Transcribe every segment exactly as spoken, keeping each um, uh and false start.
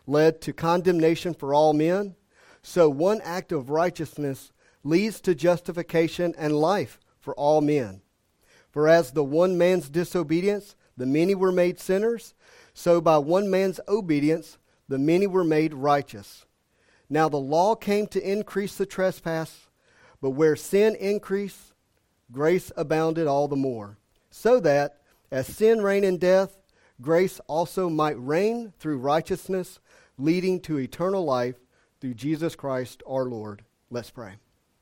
led to condemnation for all men, so one act of righteousness leads to justification and life for all men. For as the one man's disobedience, the many were made sinners, so by one man's obedience, the many were made righteous. Now the law came to increase the trespass, but where sin increased, grace abounded all the more, so that, as sin reigned in death, grace also might reign through righteousness, leading to eternal life through Jesus Christ our Lord. Let's pray.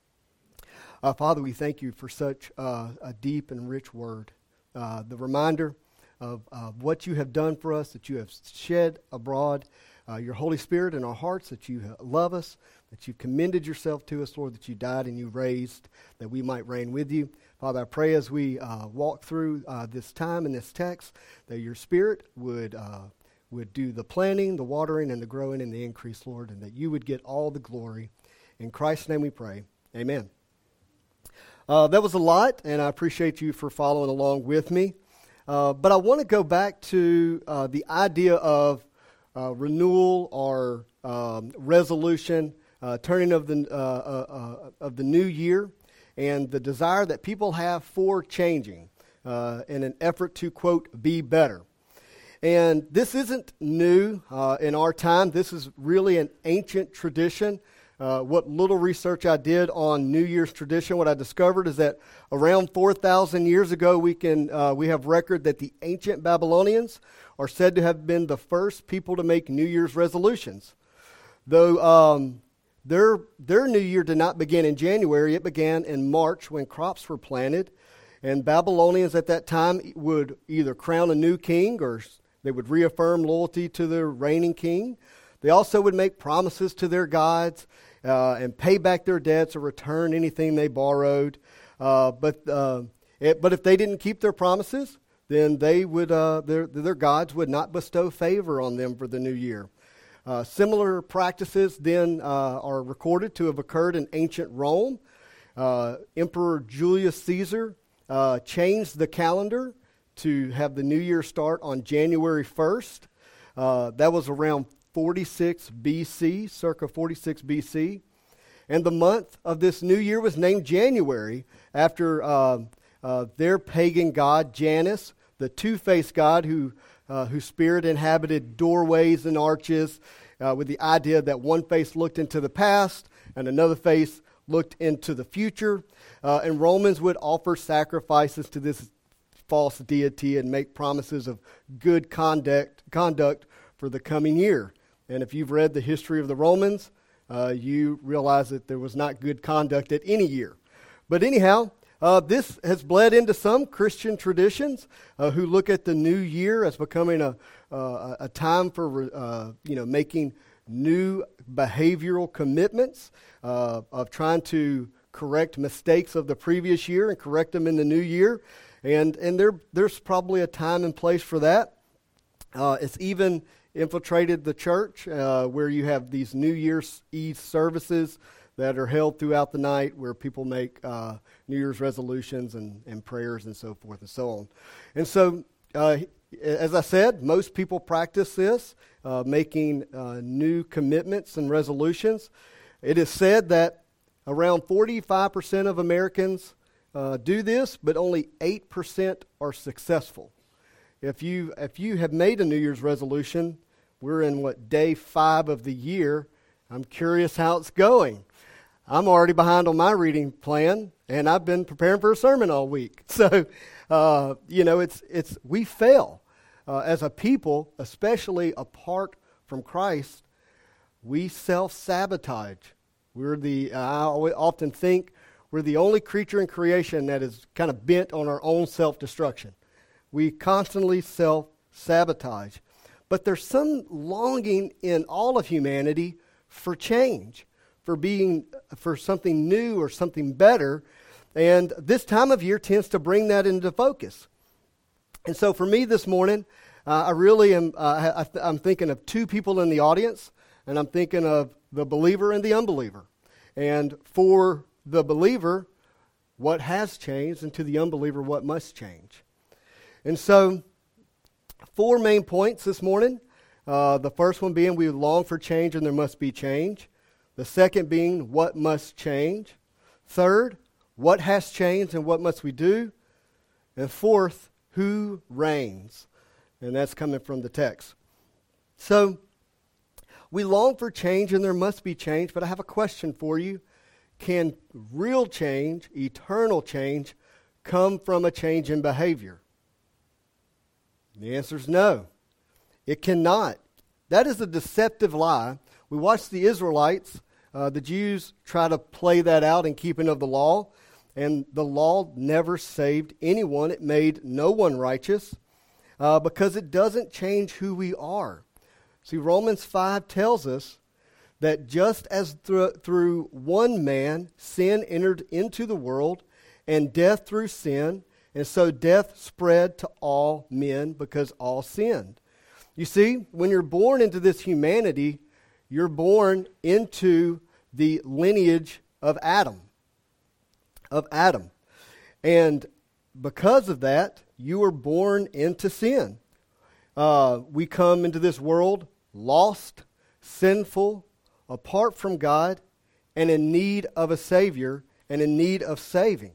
Uh, Father, we thank you for such uh, a deep and rich word. Uh, the reminder of uh, what you have done for us, that you have shed abroad uh, your Holy Spirit in our hearts, that you love us, that you commended yourself to us, Lord, that you died and you raised, that we might reign with you. Father, I pray as we uh, walk through uh, this time in this text, that your Spirit would uh, would do the planting, the watering, and the growing and the increase, Lord, and that you would get all the glory. In Christ's name we pray. Amen. Uh, that was a lot, and I appreciate you for following along with me. Uh, but I want to go back to uh, the idea of uh, renewal or um, resolution, uh, turning of the uh, uh, uh, of the new year, and the desire that people have for changing uh, in an effort to, quote, be better. And this isn't new uh, in our time. This is really an ancient tradition. Uh, what little research I did on New Year's tradition, what I discovered is that around four thousand years ago, we can uh, we have record that the ancient Babylonians are said to have been the first people to make New Year's resolutions. Though um, their their New Year did not begin in January, it began in March when crops were planted. And Babylonians at that time would either crown a new king or they would reaffirm loyalty to their reigning king. They also would make promises to their gods uh, and pay back their debts or return anything they borrowed. Uh, but uh, it, but if they didn't keep their promises, then they would uh, their their gods would not bestow favor on them for the new year. Uh, similar practices then uh, are recorded to have occurred in ancient Rome. Uh, Emperor Julius Caesar uh, changed the calendar to have the new year start on January first. Uh, that was around forty-six B C, circa forty-six B C. And the month of this new year was named January after uh, uh, their pagan god Janus, the two-faced god who uh, whose spirit inhabited doorways and arches uh, with the idea that one face looked into the past and another face looked into the future. Uh, and Romans would offer sacrifices to this false deity and make promises of good conduct, conduct for the coming year. And if you've read the history of the Romans, uh, you realize that there was not good conduct at any year. But anyhow, uh, this has bled into some Christian traditions uh, who look at the new year as becoming a uh, a time for uh, you know making new behavioral commitments uh, of trying to correct mistakes of the previous year and correct them in the new year. And and there there's probably a time and place for that. Uh, it's even infiltrated the church uh, where you have these New Year's Eve services that are held throughout the night where people make uh, New Year's resolutions and, and prayers and so forth and so on. And so, uh, as I said, most people practice this, uh, making uh, new commitments and resolutions. It is said that around forty-five percent of Americans uh, do this, but only eight percent are successful. If you if you have made a New Year's resolution, we're in, what, day five of the year. I'm curious how it's going. I'm already behind on my reading plan, and I've been preparing for a sermon all week. So, uh, you know, it's it's we fail uh, as a people, especially apart from Christ. We self-sabotage. We're the, uh, I often think, we're the only creature in creation that is kind of bent on our own self-destruction. We constantly self-sabotage. But there's some longing in all of humanity for change, for being, for something new or something better. And this time of year tends to bring that into focus. And so for me this morning, uh, I really am, uh, I th- I'm thinking of two people in the audience, and I'm thinking of the believer and the unbeliever. And for the believer, what has changed, and to the unbeliever, what must change. And so, four main points this morning. Uh, Uh, the first one being we long for change and there must be change. The second being what must change. Third, what has changed and what must we do? And fourth, who reigns? And that's coming from the text. So, we long for change and there must be change, but I have a question for you. Can real change, eternal change, come from a change in behavior? The answer is no. It cannot. That is a deceptive lie. We watch the Israelites, uh, the Jews, try to play that out in keeping of the law, and the law never saved anyone. It made no one righteous uh, because it doesn't change who we are. See, Romans five tells us that just as through, through one man sin entered into the world, and death through sin, and so death spread to all men because all sinned. You see, when you're born into this humanity, you're born into the lineage of Adam. Of Adam. And because of that, you were born into sin. Uh, we come into this world lost, sinful, apart from God, and in need of a Savior, and in need of saving.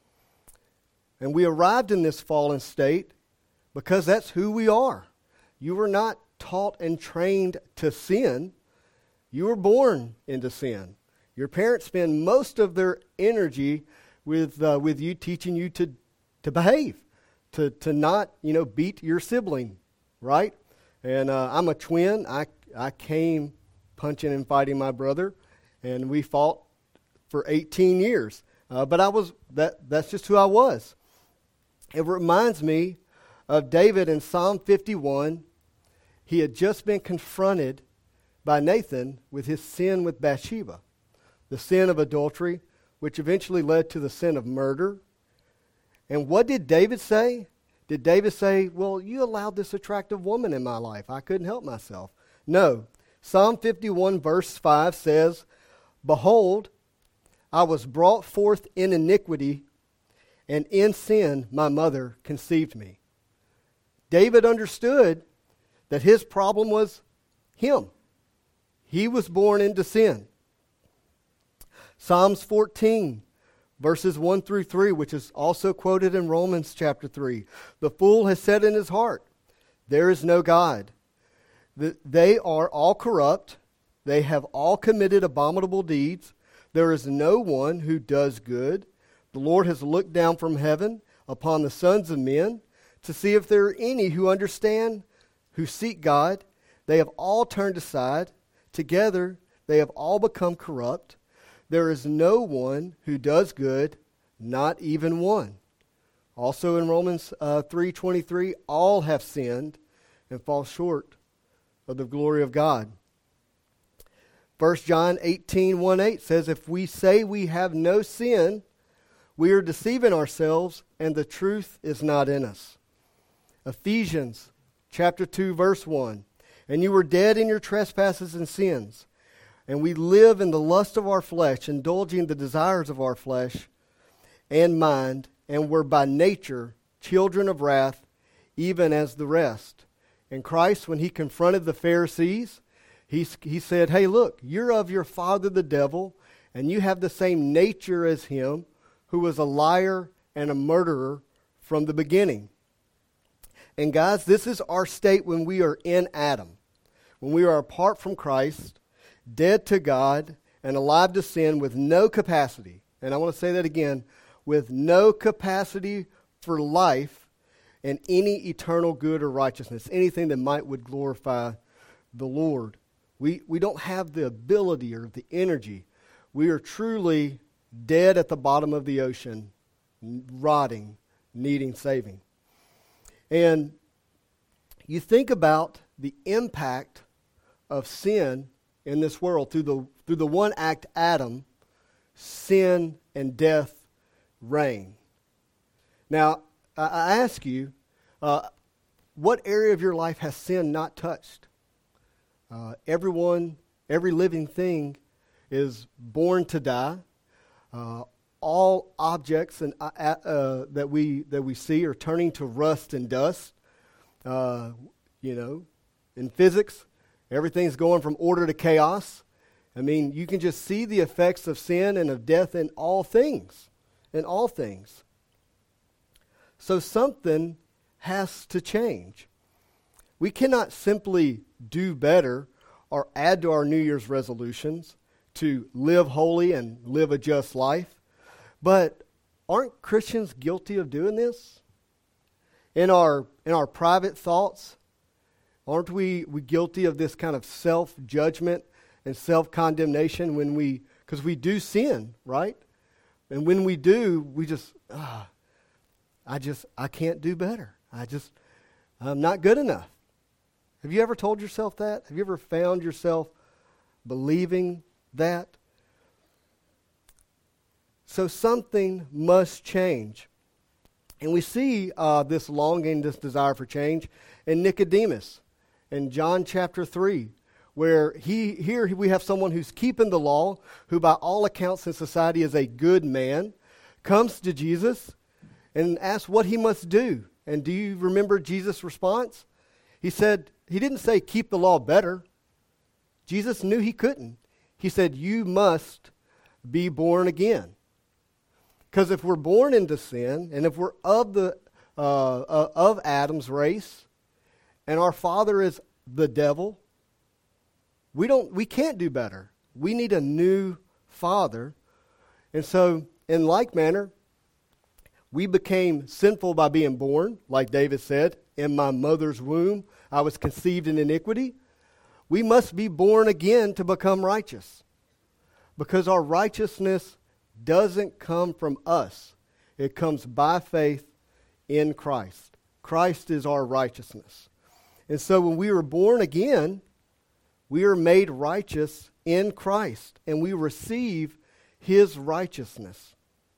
And we arrived in this fallen state because that's who we are. You were not taught and trained to sin. You were born into sin. Your parents spend most of their energy with uh, with you teaching you to, to behave, to, to not, you know, beat your sibling, right? And uh, I'm a twin. I, I came punching and fighting my brother, and we fought for eighteen years. Uh, but I was that that's just who I was. It reminds me of David in Psalm fifty-one. He had just been confronted by Nathan with his sin with Bathsheba, the sin of adultery, which eventually led to the sin of murder. And what did David say? Did David say, well, you allowed this attractive woman in my life. I couldn't help myself. No. Psalm fifty-one verse five says, behold, I was brought forth in iniquity, and in sin my mother conceived me. David understood that his problem was him. He was born into sin. Psalms fourteen, verses one through three, which is also quoted in Romans chapter three. The fool has said in his heart, there is no God. They are all corrupt. They have all committed abominable deeds. There is no one who does good. The Lord has looked down from heaven upon the sons of men to see if there are any who understand, who seek God. They have all turned aside. Together they have all become corrupt. There is no one who does good, not even one. Also in Romans uh, three twenty-three, all have sinned and fall short of the glory of God. First John eighteen, one eight says, if we say we have no sin, we are deceiving ourselves, and the truth is not in us. Ephesians chapter two, verse one, and you were dead in your trespasses and sins, and we live in the lust of our flesh, indulging the desires of our flesh and mind, and were by nature children of wrath, even as the rest. And Christ, when he confronted the Pharisees, he, he said, hey, look, you're of your father the devil, and you have the same nature as him, who was a liar and a murderer from the beginning. And guys, this is our state when we are in Adam. When we are apart from Christ, dead to God, and alive to sin with no capacity. And I want to say that again, with no capacity for life and any eternal good or righteousness, anything that might would glorify the Lord. We, we don't have the ability or the energy. We are truly dead at the bottom of the ocean, rotting, needing saving. And you think about the impact of sin in this world. Through the, through the one act, Adam, sin and death reign. Now, I, I ask you, uh, what area of your life has sin not touched? Uh, everyone, every living thing is born to die. Uh, all objects and uh, uh, that we that we see are turning to rust and dust. Uh, you know, in physics, everything's going from order to chaos. I mean, you can just see the effects of sin and of death in all things, in all things. So something has to change. We cannot simply do better or add to our New Year's resolutions to live holy and live a just life. But aren't Christians guilty of doing this? In our in our private thoughts, aren't we, we guilty of this kind of self-judgment and self-condemnation when we, because we do sin, right? And when we do, we just, ah, I just, I can't do better. I just, I'm not good enough. Have you ever told yourself that? Have you ever found yourself believing that? So something must change. And we see uh, this longing, this desire for change in Nicodemus in John chapter three, where he here we have someone who's keeping the law, who by all accounts in society is a good man, comes to Jesus and asks what he must do. And do you remember Jesus' response? He said, he didn't say keep the law better. Jesus knew he couldn't. He said, you must be born again. Because if we're born into sin, and if we're of the uh, uh, of Adam's race, and our father is the devil, we don't we can't do better. We need a new father. And so, in like manner, we became sinful by being born, like David said, in my mother's womb I was conceived in iniquity. We must be born again to become righteous. Because our righteousness doesn't come from us. It comes by faith in Christ. Christ is our righteousness. And so when we were born again, we are made righteous in Christ, and we receive his righteousness.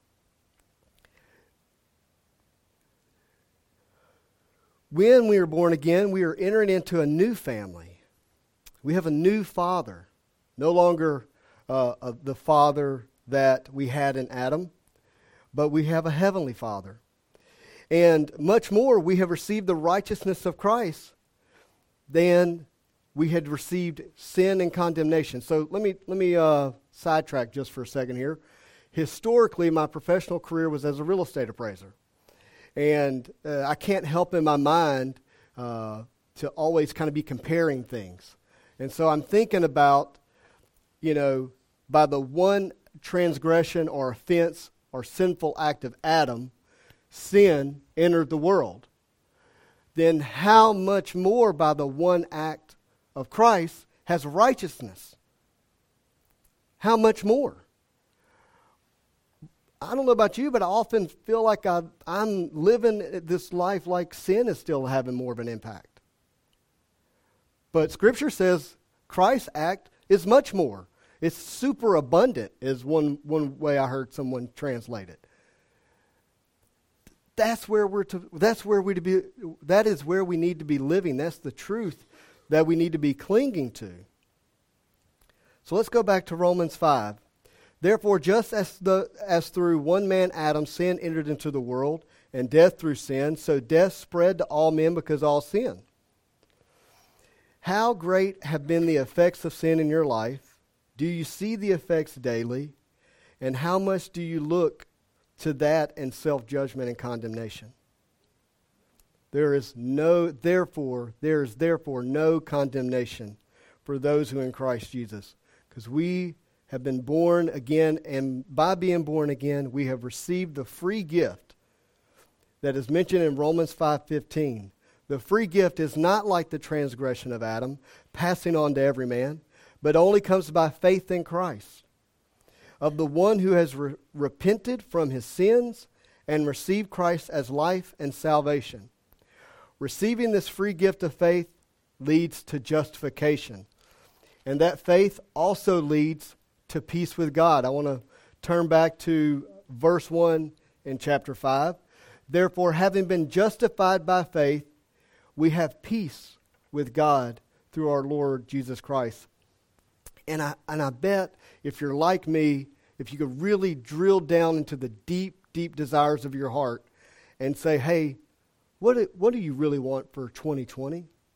When we are born again, we are entering into a new family. We have a new father, no longer uh, uh, the father that we had in Adam, but we have a heavenly Father. And much more, we have received the righteousness of Christ than we had received sin and condemnation. So let me let me uh, sidetrack just for a second here. Historically, my professional career was as a real estate appraiser. And uh, I can't help in my mind uh, to always kind of be comparing things. And so I'm thinking about, you know, by the one transgression or offense or sinful act of Adam, sin entered the world. Then how much more by the one act of Christ has righteousness? How much more? I don't know about you, but I often feel like I, I'm living this life like sin is still having more of an impact. But Scripture says Christ's act is much more. It's super abundant is one, one way I heard someone translate it. That's where we're to, that's where we to be, that is where we need to be living. That's the truth that we need to be clinging to. So let's go back to Romans five. Therefore, just as the as through one man Adam sin entered into the world, and death through sin, so death spread to all men because all sin. How great have been the effects of sin in your life? Do you see the effects daily? And how much do you look to that in self-judgment and condemnation? There is no, therefore, there is therefore no condemnation for those who are in Christ Jesus. Because we have been born again, and by being born again, we have received the free gift that is mentioned in Romans five fifteen. The free gift is not like the transgression of Adam, passing on to every man, but only comes by faith in Christ, of the one who has re- repented from his sins and received Christ as life and salvation. Receiving this free gift of faith leads to justification, and that faith also leads to peace with God. I want to turn back to verse one in chapter five. Therefore, having been justified by faith, we have peace with God through our Lord Jesus Christ. And I and I bet if you're like me, if you could really drill down into the deep, deep desires of your heart and say, hey, what do, what do you really want for twenty twenty?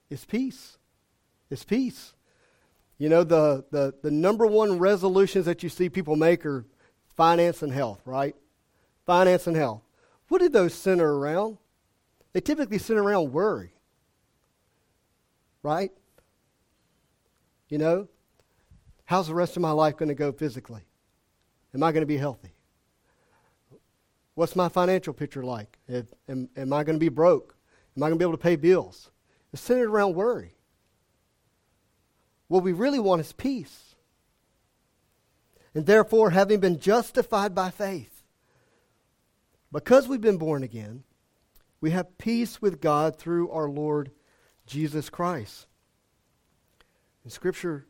is peace. It's peace. You know, the, the, the number one resolutions that you see people make are finance and health, right? Finance and health. What do those center around? They typically center around worry, right? You know, how's the rest of my life going to go physically? Am I going to be healthy? What's my financial picture like? Am, am, am I going to be broke? Am I going to be able to pay bills? It's centered around worry. What we really want is peace. And therefore, having been justified by faith, because we've been born again, we have peace with God through our Lord Jesus Christ. And Scripture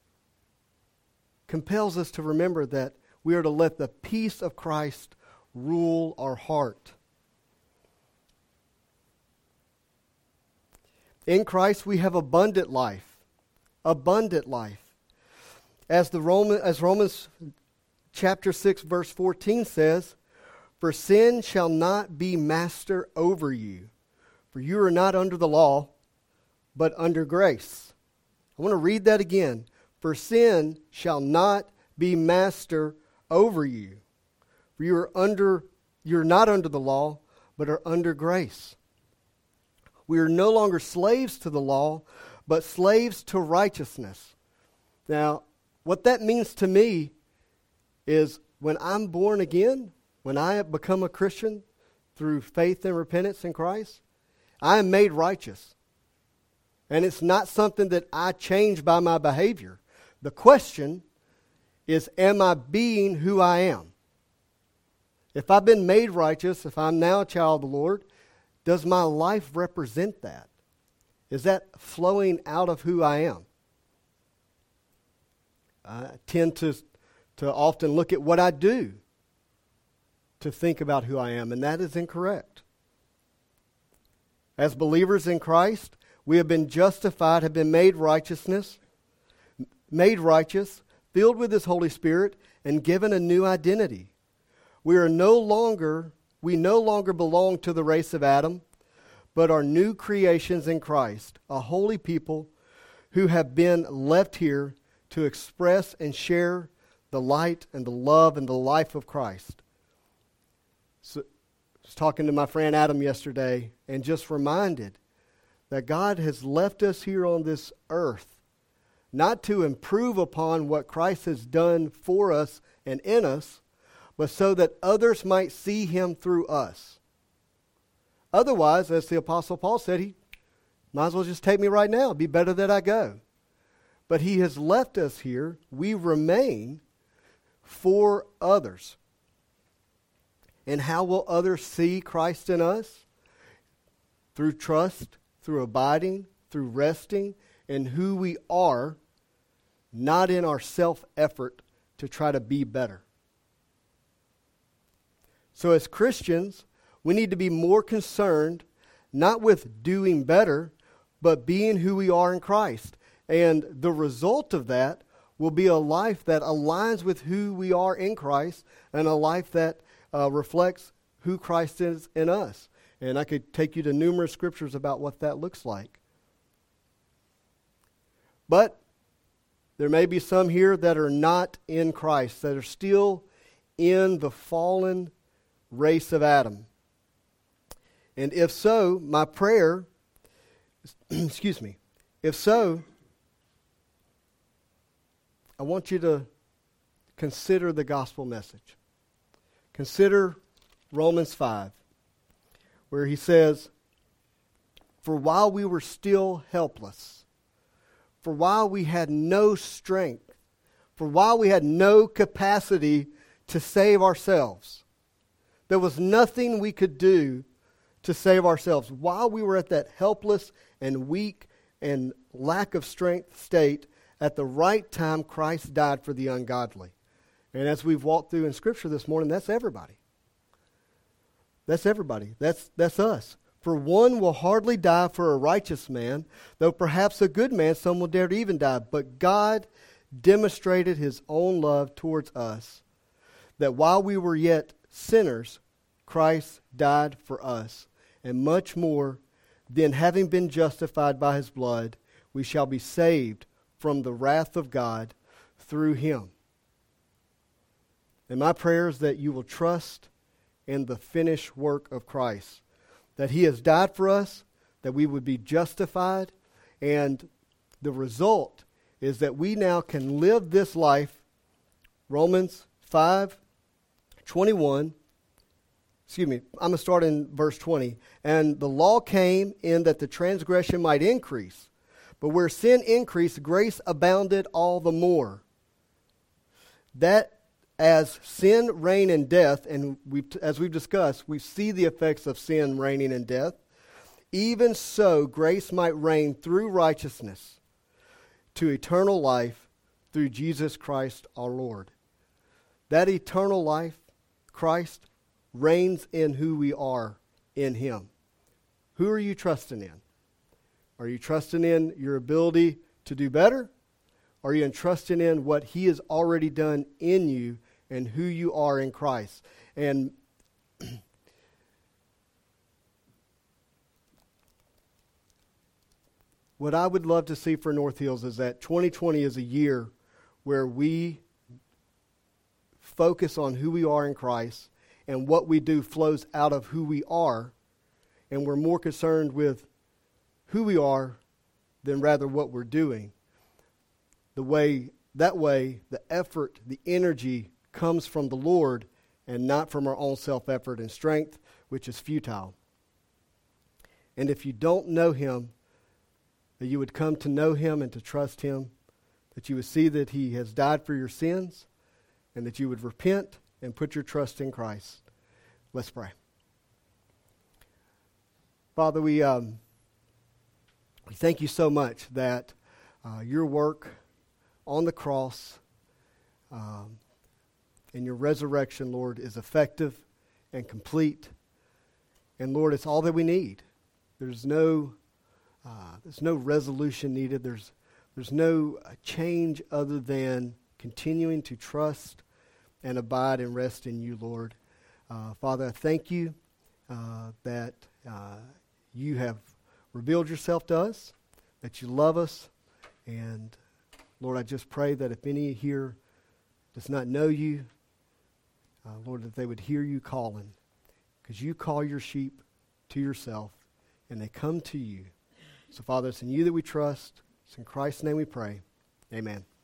compels us to remember that we are to let the peace of Christ rule our heart. In Christ we have abundant life. Abundant life. As the Roman, as Romans chapter six verse fourteen says, "For sin shall not be master over you, for you are not under the law, but under grace." I want to read that again. "For sin shall not be master over you, for you are under, you're not under the law, but are under grace." We are no longer slaves to the law, but slaves to righteousness. Now, what that means to me is when I'm born again, when I have become a Christian through faith and repentance in Christ, I am made righteous. And it's not something that I change by my behavior. The question is, am I being who I am? If I've been made righteous, if I'm now a child of the Lord, does my life represent that? Is that flowing out of who I am? I tend to, to often look at what I do to think about who I am, and that is incorrect. As believers in Christ, we have been justified, have been made righteousness, made righteous, filled with His Holy Spirit, and given a new identity. We are no longer, we no longer belong to the race of Adam, but are new creations in Christ, a holy people who have been left here to express and share the light and the love and the life of Christ. So, I was talking to my friend Adam yesterday and just reminded that God has left us here on this earth not to improve upon what Christ has done for us and in us, but so that others might see Him through us. Otherwise, as the Apostle Paul said, he might as well just take me right now. It'd be better that I go. But He has left us here. We remain for others. And how will others see Christ in us? Through trust, through abiding, through resting in who we are, not in our self-effort to try to be better. So as Christians, we need to be more concerned, not with doing better, but being who we are in Christ. And the result of that will be a life that aligns with who we are in Christ, and a life that uh, reflects who Christ is in us. And I could take you to numerous scriptures about what that looks like. But there may be some here that are not in Christ, that are still in the fallen race of Adam. And if so, my prayer, excuse me, if so, I want you to consider the gospel message. Consider Romans five, where he says, "For while we were still helpless, for while we had no strength, for while we had no capacity to save ourselves, there was nothing we could do to save ourselves. While we were at that helpless and weak and lack of strength state, at the right time Christ died for the ungodly." And as we've walked through in Scripture this morning, that's everybody. That's everybody. That's, that's us. "For one will hardly die for a righteous man, though perhaps a good man some will dare to even die. But God demonstrated His own love towards us, that while we were yet sinners, Christ died for us. And much more, Then having been justified by his blood, we shall be saved from the wrath of God through him. And my prayer is that you will trust in the finished work of Christ, that he has died for us, that we would be justified, and the result is that we now can live this life. Romans five twenty-one. Excuse me, I'm going to start in verse twenty. And the law came in that the transgression might increase. But where sin increased, grace abounded all the more. That as sin reigned in death, and we, as we've discussed, we see the effects of sin reigning in death, even so grace might reign through righteousness to eternal life through Jesus Christ our Lord. That eternal life, Christ, reigns in who we are in him. Who are you trusting in? Are you trusting in your ability to do better? Or are you trusting in what he has already done in you and who you are in Christ? And what I would love to see for North Hills is that twenty twenty is a year where we focus on who we are in Christ, and what we do flows out of who we are, and we're more concerned with who we are than rather what we're doing. The way that way, the effort, the energy comes from the Lord and not from our own self-effort and strength, which is futile. And if you don't know him, that you would come to know him and to trust him, that you would see that he has died for your sins, and that you would repent and put your trust in Christ. Let's pray. Father, we um, we thank you so much that uh, your work on the cross um, and your resurrection, Lord, is effective and complete. And Lord, it's all that we need. There's no uh, there's no resolution needed. There's there's no uh, change other than continuing to trust and abide and rest in you, Lord. Uh, Father, I thank you uh, that uh, you have revealed yourself to us, that you love us. And Lord, I just pray that if any here does not know you, uh, Lord, that they would hear you calling, because you call your sheep to yourself, and they come to you. So, Father, it's in you that we trust. It's in Christ's name we pray. Amen.